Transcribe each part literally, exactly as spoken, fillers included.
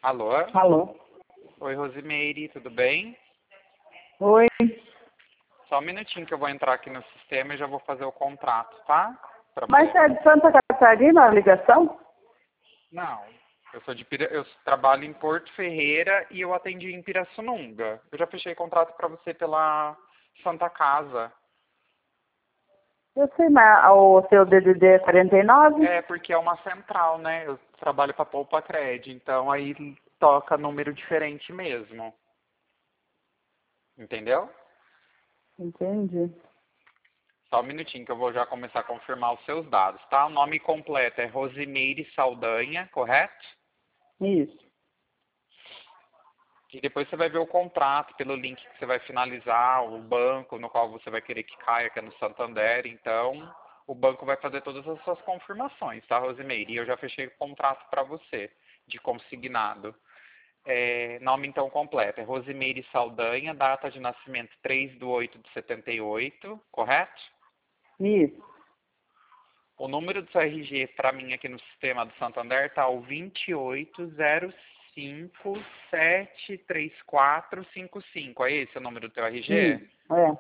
Alô? Alô? Oi, Rosimeire, tudo bem? Oi. Só um minutinho que eu vou entrar aqui no sistema e já vou fazer o contrato, tá? Pra Mas você. é de Santa Catarina a ligação? Não, eu sou de Pira... eu trabalho em Porto Ferreira e eu atendi em Pirassununga. Eu já fechei contrato pra você pela Santa Casa. Eu sei, mas o seu D D D é quarenta e nove? É, porque é uma central, né? Eu trabalho pra Poupa Cred, então aí toca número diferente mesmo. Entendeu? Entendi. Só um minutinho que eu vou já começar a confirmar os seus dados, tá? O nome completo é Rosimeire Saldanha, correto? Isso. E depois você vai ver o contrato pelo link que você vai finalizar, o banco no qual você vai querer que caia, que é no Santander. Então, o banco vai fazer todas as suas confirmações, tá, Rosimeire? E eu já fechei o contrato para você, de consignado. É, nome então completo é Rosimeire Saldanha, data de nascimento três de oito de setenta e oito, correto? Isso. O número do seu R G para mim aqui no sistema do Santander tá o dois oito zero cinco sete três quatro cinco cinco. É esse o número do teu R G? Isso. É.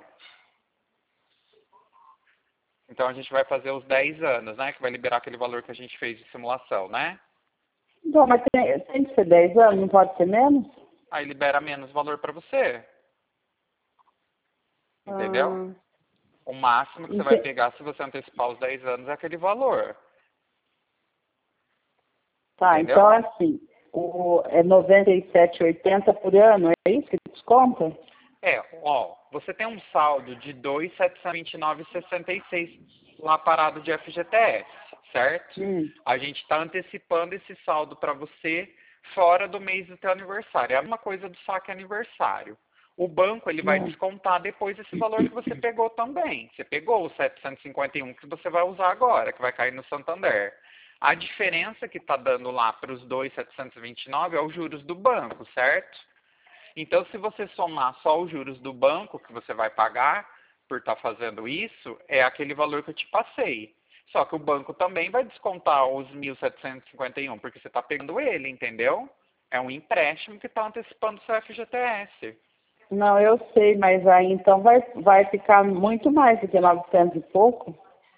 Então a gente vai fazer os dez anos, né? Que vai liberar aquele valor que a gente fez de simulação, né? Então, mas tem, tem que ser dez anos, não pode ser menos? Aí libera menos valor para você. Entendeu? Ah, O máximo que você vai ente- pegar se você antecipar os dez anos é aquele valor. Tá, então Entendeu? é assim. O, é noventa e sete e oitenta por ano, é isso que desconta? É, ó, você tem um saldo de dois mil setecentos e vinte e nove vírgula sessenta e seis lá parado de F G T S, certo? Hum. A gente está antecipando esse saldo para você fora do mês do teu aniversário. É a mesma coisa do saque aniversário. O banco ele vai Hum. descontar depois esse valor que você pegou também. Você pegou o setecentos e cinquenta e um que você vai usar agora, que vai cair no Santander. A diferença que está dando lá para os dois mil setecentos e vinte e nove é os juros do banco, certo? Então, se você somar só os juros do banco que você vai pagar por estar fazendo isso, é aquele valor que eu te passei. Só que o banco também vai descontar os mil setecentos e cinquenta e um, porque você está pegando ele, entendeu? É um empréstimo que está antecipando o seu F G T S. Não, eu sei, mas aí então vai, vai ficar muito mais do que novecentos e pouco?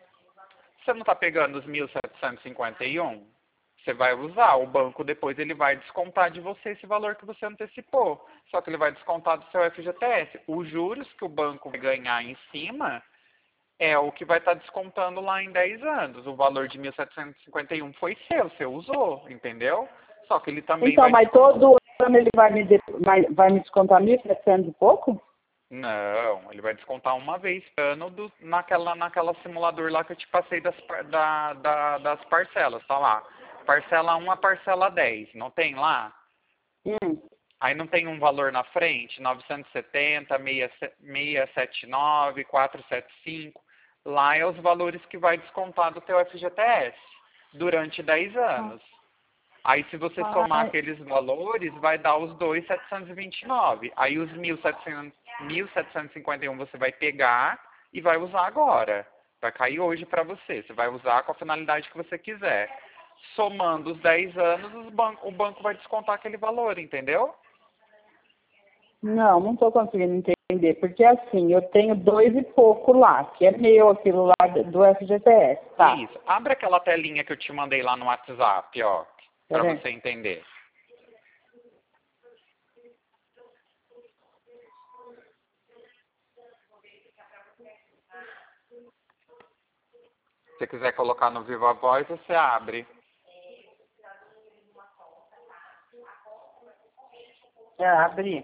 Você não está pegando os mil setecentos e cinquenta e um? Você vai usar, o banco depois ele vai descontar de você esse valor que você antecipou. Só que ele vai descontar do seu F G T S. Os juros que o banco vai ganhar em cima é o que vai estar descontando lá em dez anos. O valor de mil setecentos e cinquenta e um foi seu, você usou, entendeu? Só que ele também Então, vai mas descontar. todo ano ele vai me, de- vai, vai me descontar mil e setecentos e pouco? Não, ele vai descontar uma vez por ano do, naquela, naquela simulador lá que eu te passei das, par- da, da, das parcelas, tá lá. Parcela um a parcela dez, não tem lá? Hum. Aí não tem um valor na frente, novecentos e setenta, seiscentos e setenta e nove, quatrocentos e setenta e cinco. Lá é os valores que vai descontar do teu F G T S durante dez anos. Aí se você somar Ai, aqueles valores, vai dar os dois mil setecentos e vinte e nove. Aí os mil setecentos, mil setecentos e cinquenta e um você vai pegar e vai usar agora. Vai cair hoje para você. Você vai usar com a finalidade que você quiser. Somando os dez anos, os ban- o banco vai descontar aquele valor, entendeu? não, não estou conseguindo entender, porque assim, eu tenho dois e pouco lá, que é meu aquilo lá do F G T S, tá? Isso. Abre aquela telinha que eu te mandei lá no WhatsApp, ó, para Peraí. você entender. Se você quiser colocar no Viva Voz, você abre. É, abri.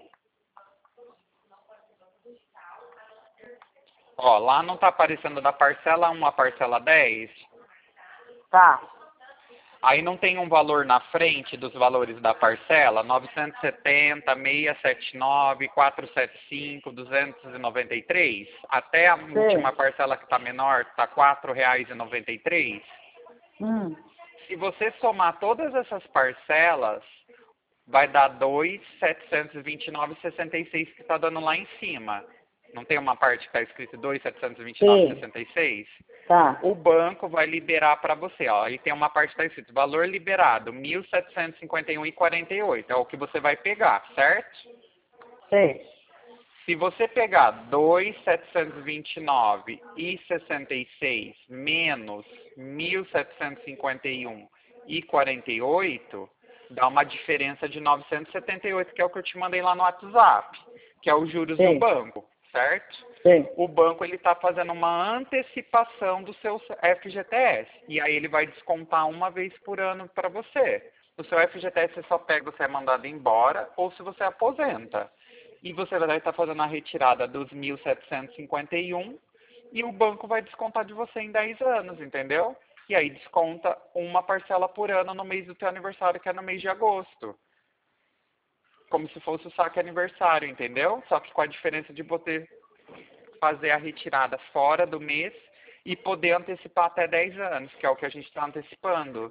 Ó, lá não tá aparecendo da parcela um a parcela dez. Tá. Aí não tem um valor na frente dos valores da parcela, novecentos e setenta, seiscentos e setenta e nove, quatrocentos e setenta e cinco, duzentos e noventa e três, até a última Sei. parcela que está menor, está quatro reais e noventa e três. Hum. Se você somar todas essas parcelas, vai dar dois mil setecentos e vinte e nove vírgula sessenta e seis que está dando lá em cima. Não tem uma parte que está escrito dois mil setecentos e vinte e nove vírgula sessenta e seis? Tá. O banco vai liberar para você, ó. Aí tem uma parte que está escrito valor liberado, mil setecentos e cinquenta e um vírgula quarenta e oito. É o que você vai pegar, certo? Sei. Se você pegar dois mil setecentos e vinte e nove vírgula sessenta e seis menos mil setecentos e cinquenta e um vírgula quarenta e oito, dá uma diferença de novecentos e setenta e oito, que é o que eu te mandei lá no WhatsApp, que é os juros Sim. do banco, certo? Sim. O banco ele está fazendo uma antecipação do seu F G T S, e aí ele vai descontar uma vez por ano para você. O seu F G T S você só pega, você é mandado embora, ou se você aposenta. E você vai estar fazendo a retirada dos mil setecentos e cinquenta e um e o banco vai descontar de você em dez anos, entendeu? E aí desconta uma parcela por ano no mês do teu aniversário, que é no mês de agosto. Como se fosse o saque aniversário, entendeu? Só que com a diferença de você fazer a retirada fora do mês e poder antecipar até dez anos, que é o que a gente está antecipando.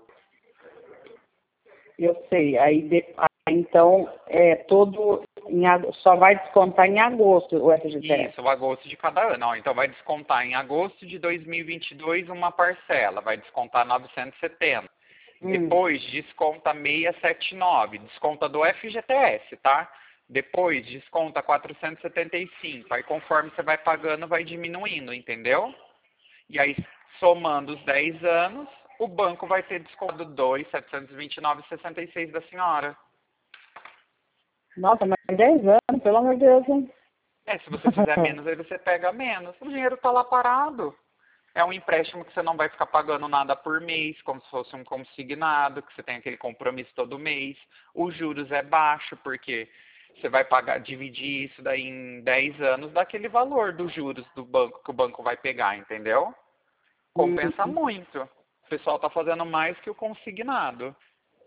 Eu sei. Aí, de, aí então, é todo em, ag- só vai descontar em agosto o F G T S. Isso, o agosto de cada ano. Ó, então vai descontar em agosto de dois mil e vinte e dois uma parcela, vai descontar novecentos e setenta. Hum. Depois desconta seiscentos e setenta e nove, desconta do F G T S, tá? Depois desconta quatrocentos e setenta e cinco. Aí conforme você vai pagando, vai diminuindo, entendeu? E aí, somando os dez anos, o banco vai ter desconto dois mil setecentos e vinte e nove vírgula sessenta e seis da senhora. Nossa, mas dez anos, pelo amor de Deus, hein? É, se você fizer menos, aí você pega menos. O dinheiro tá lá parado. É um empréstimo que você não vai ficar pagando nada por mês, como se fosse um consignado, que você tem aquele compromisso todo mês. Os juros é baixo, porque você vai pagar, dividir isso daí em dez anos daquele valor dos juros do banco que o banco vai pegar, entendeu? Compensa muito. O pessoal tá fazendo mais que o consignado.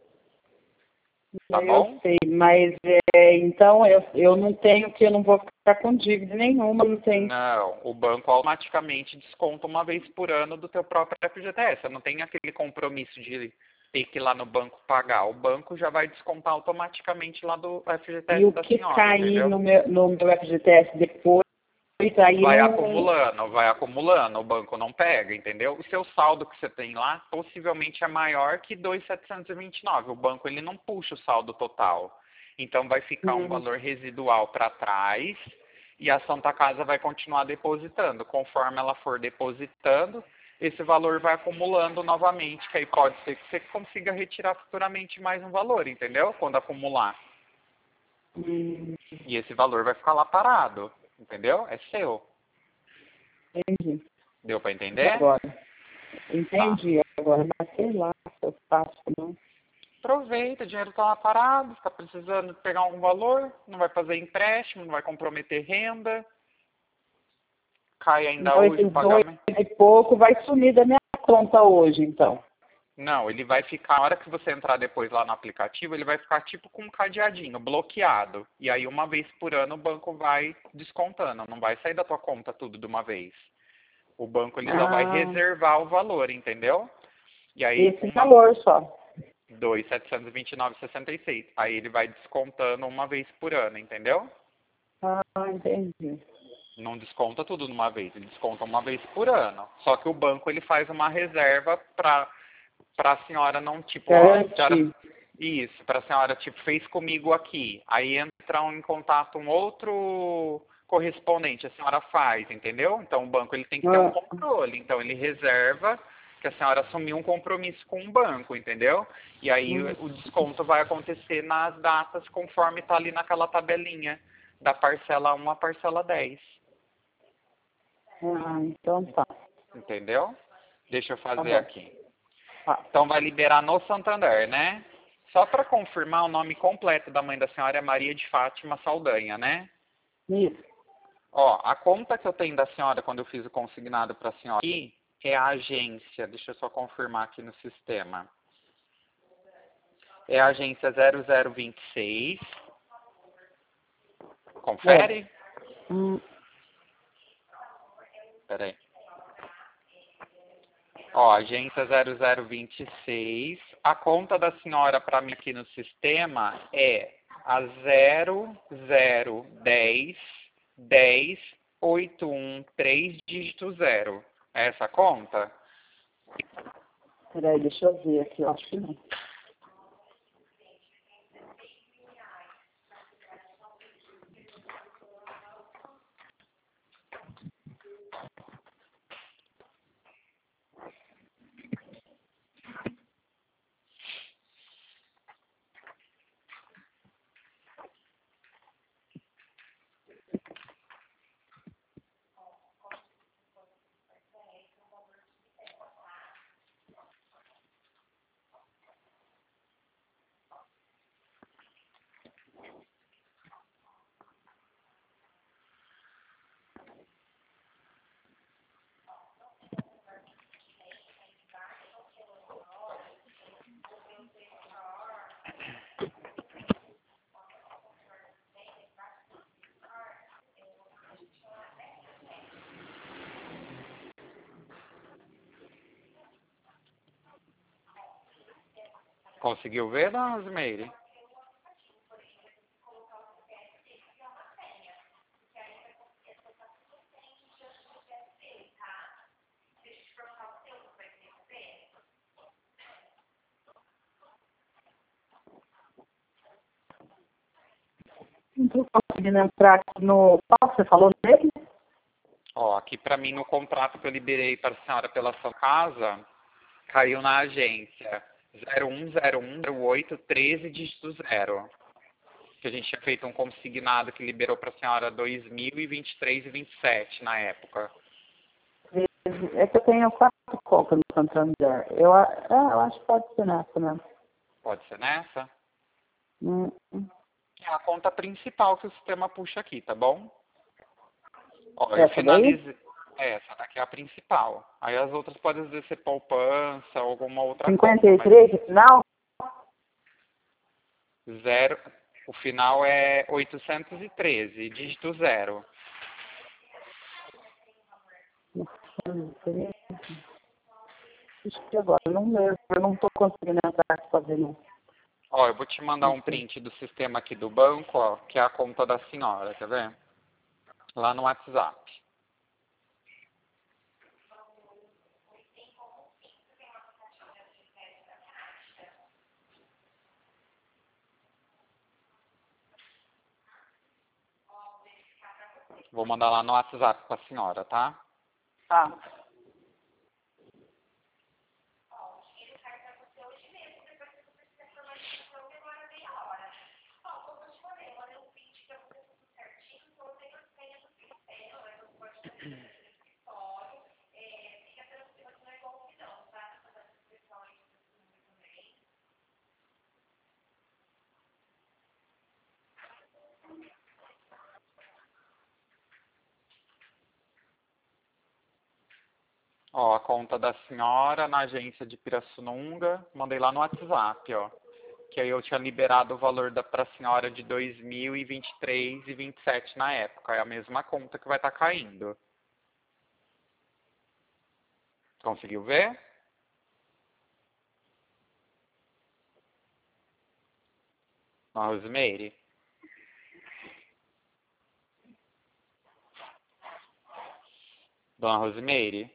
Tá Eu bom? sei, mas é, então eu, eu não tenho que eu não vou ficar com dívida nenhuma, não tem. Não, o banco automaticamente desconta uma vez por ano do teu próprio F G T S. Você não tem aquele compromisso de ter que ir lá no banco pagar. O banco já vai descontar automaticamente lá do F G T S E o da que senhora, cair entendeu? no meu, no meu F G T S depois, aí Vai não. acumulando, vai acumulando, o banco não pega, entendeu? O seu saldo que você tem lá possivelmente é maior que dois mil setecentos e vinte e nove. O banco ele não puxa o saldo total. Então vai ficar um Hum, valor residual para trás e a Santa Casa vai continuar depositando. Conforme ela for depositando, esse valor vai acumulando novamente, que aí pode ser que você consiga retirar futuramente mais um valor, entendeu? Quando acumular. hum, E esse valor vai ficar lá parado, entendeu? É seu. entendi. Deu para entender? Agora. Tá. Entendi agora, mas sei lá se eu faço, não. Aproveita, o dinheiro está lá parado, está precisando pegar algum valor, não vai fazer empréstimo, não vai comprometer renda, cai ainda Então hoje o esses dois pagamento. e pouco vai sumir da minha conta hoje, então. Não, ele vai ficar, na hora que você entrar depois lá no aplicativo, ele vai ficar tipo com um cadeadinho, bloqueado. E aí uma vez por ano o banco vai descontando, não vai sair da tua conta tudo de uma vez. O banco ele só vai Ah, reservar o valor, entendeu? E aí esse uma valor só. dois mil setecentos e vinte e nove vírgula sessenta e seis. Aí ele vai descontando uma vez por ano, entendeu? Ah, entendi. Não desconta tudo de uma vez, ele desconta uma vez por ano. Só que o banco ele faz uma reserva para para a senhora não tipo, ó, senhora, Garantir. isso, para a senhora tipo fez comigo aqui. Aí entra um, em contato um outro correspondente, a senhora faz, entendeu? Então o banco ele tem que ter um Ah, controle, então ele reserva que a senhora assumiu um compromisso com o banco, entendeu? E aí hum, o desconto vai acontecer nas datas conforme está ali naquela tabelinha da parcela um à parcela dez. ah, então tá. Entendeu? Deixa eu Tá fazer bom. aqui. Tá. Então vai liberar no Santander, né? Só para confirmar, o nome completo da mãe da senhora é Maria de Fátima Saldanha, né? Isso. Ó, a conta que eu tenho da senhora quando eu fiz o consignado para a senhora aqui é a agência. Deixa eu só confirmar aqui no sistema. É a agência zero zero vinte e seis. Confere? É. Hum, Peraí. Ó, agência zero zero vinte e seis. A conta da senhora para mim aqui no sistema é a zero zero dez dez oito um três dígito zero. É essa a conta? Peraí, deixa eu ver aqui, eu acho que não. Conseguiu ver, dona Rosimeire? Não tô conseguindo entrar aqui no... Qual você falou dele? Ó, aqui para mim no contrato que eu liberei para a senhora pela sua casa, caiu na agência zero um zero um zero oito um três dígito zero. Que a gente tinha feito um consignado que liberou para a senhora dois mil e vinte e três e vinte e sete na época. É que eu tenho quatro contas no Santander. Eu, a- é, eu acho que pode ser nessa mesmo. Pode ser nessa? Hum, hum. É a conta principal que o sistema puxa aqui, tá bom? Ó, eu Essa daí? finalizei. É, essa daqui é a principal. Aí as outras podem às vezes ser poupança ou alguma outra cinquenta conta, e mas três, final? zero, o final é oitocentos e treze, dígito zero. Acho que agora eu não lembro. Eu não estou conseguindo entrar aqui fazendo. Ó, eu vou te mandar um print do sistema aqui do banco, ó, que é a conta da senhora, quer ver? Lá no WhatsApp. Vou mandar lá no WhatsApp pra senhora, tá? Ah, Ó, a conta da senhora na agência de Pirassununga, mandei lá no WhatsApp, ó. Que aí eu tinha liberado o valor da pra senhora de dois mil e vinte e três e vinte e sete na época. É a mesma conta que vai estar caindo. Conseguiu ver? Dona Rosimeire? Dona Rosimeire?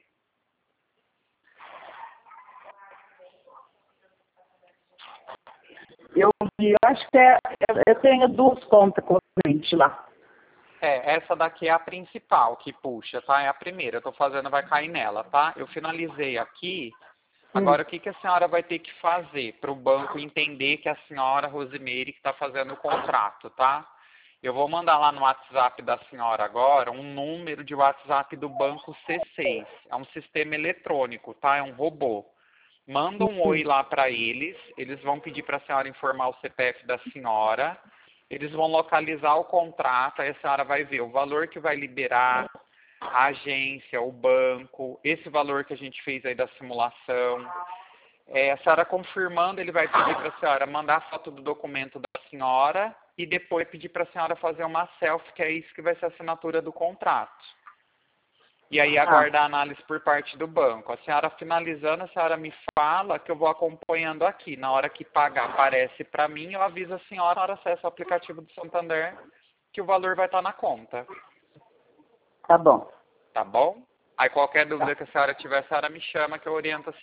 eu, eu acho que é, eu, eu tenho duas contas correntes lá. É, essa daqui é a principal que puxa, tá? É a primeira. Eu tô fazendo, vai cair nela, tá? Eu finalizei aqui. Hum. Agora, o que, que a senhora vai ter que fazer para o banco entender que é a senhora Rosimeire que está fazendo o contrato, tá? Eu vou mandar lá no WhatsApp da senhora agora um número de WhatsApp do banco C seis. É um sistema eletrônico, tá? É um robô. Manda um oi lá para eles. Eles vão pedir para a senhora informar o C P F da senhora. Eles vão localizar o contrato. Aí a senhora vai ver o valor que vai liberar, a agência, o banco, esse valor que a gente fez aí da simulação. É, a senhora confirmando, ele vai pedir para a senhora mandar a foto do documento da senhora e depois pedir para a senhora fazer uma selfie, que é isso que vai ser a assinatura do contrato. E aí aguardar a análise por parte do banco. A senhora finalizando, a senhora me fala que eu vou acompanhando aqui. Na hora que pagar aparece para mim, eu aviso a senhora, na hora acessa o aplicativo do Santander, que o valor vai estar na conta. Tá bom. Tá bom? Aí qualquer dúvida Tá. que a senhora tiver, a senhora me chama que eu oriento a